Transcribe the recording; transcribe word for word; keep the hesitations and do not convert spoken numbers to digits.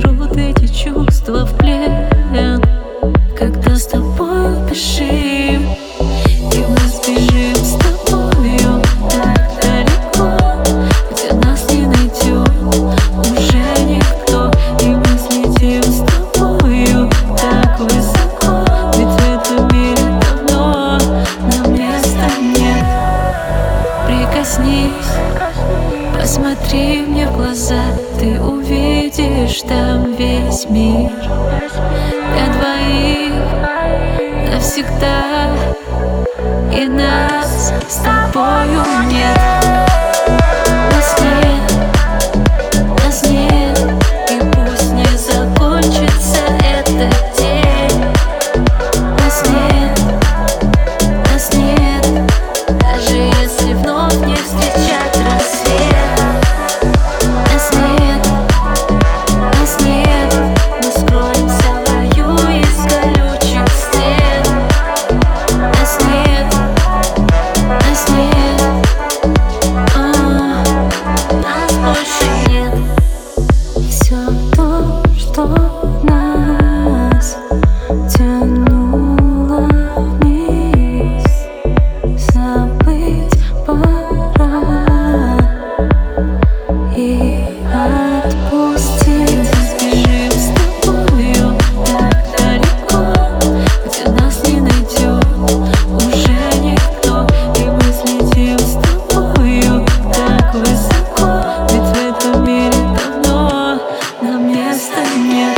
берут эти чувства в плен, когда с тобой бежим, и мы сбежим с тобою так далеко, где нас не найдет уже никто. И мы слетим с тобою так высоко, ведь в этом мире давно нам места нет. Прикоснись, посмотри мне в глаза, ты увидишь там весь мир. Для двоих навсегда, и нас с тобою нет. Нас нет, нас нет, и пусть не закончится этот день. Нас нет, нас нет, даже если вновь не встречать рассвет. Нас нет, нас нет, мы скроемся в раю из колючих стен. Нас нет, нас нет, а, нас больше нет. Все то, что нас тянуло вниз, забыть пора и отпустить. Сбежим с тобою так далеко, где нас не найдет уже никто. И мы слетим с тобою так высоко, ведь в этом мире давно нам места нет.